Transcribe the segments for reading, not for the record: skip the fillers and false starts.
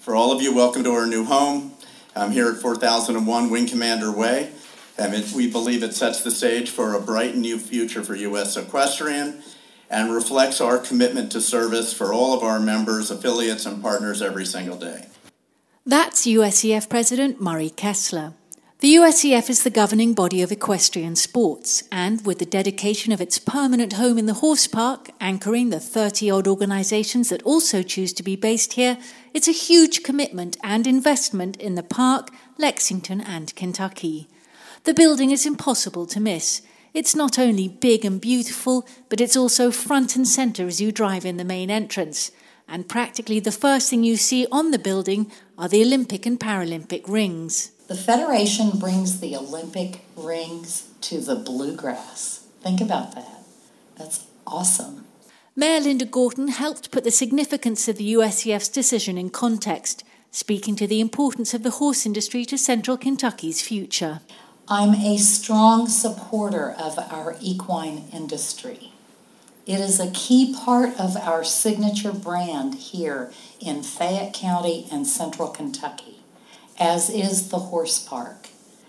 For all of you, welcome to our new home. I'm here at 4001 Wing Commander Way. We believe it sets the stage for a bright new future for U.S. Equestrian and reflects our commitment to service for all of our members, affiliates, and partners every single day. That's USEF President Murray Kessler. The USEF is the governing body of equestrian sports, and with the dedication of its permanent home in the horse park, anchoring the 30-odd organisations that also choose to be based here, it's a huge commitment and investment in the park, Lexington and Kentucky. The building is impossible to miss. It's not only big and beautiful, but it's also front and centre as you drive in the main entrance. And practically the first thing you see on the building are the Olympic and Paralympic rings. The Federation brings the Olympic rings to the bluegrass. Think about that. That's awesome. Mayor Linda Gorton helped put the significance of the USEF's decision in context, speaking to the importance of the horse industry to Central Kentucky's future. I'm a strong supporter of our equine industry. It is a key part of our signature brand here in Fayette County and Central Kentucky, as is the horse park.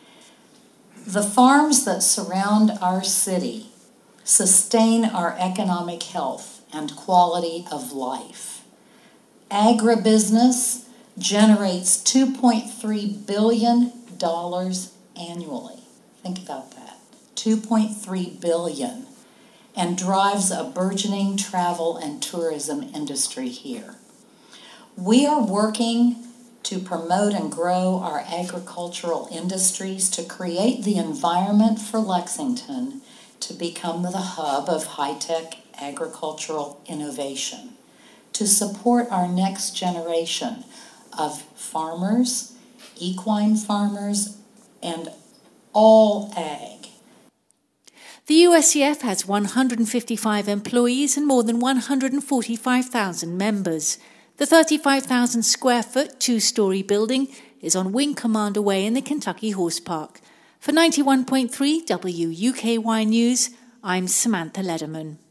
The farms that surround our city sustain our economic health and quality of life. Agribusiness generates $2.3 billion annually. Think about that. $2.3 billion. And drives a burgeoning travel and tourism industry here. We are working to promote and grow our agricultural industries to create the environment for Lexington to become the hub of high-tech agricultural innovation, to support our next generation of farmers, equine farmers, and all ag. The USEF has 155 employees and more than 145,000 members. The 35,000 square foot two-story building is on Wing Commander Way in the Kentucky Horse Park. For 91.3 WUKY News, I'm Samantha Lederman.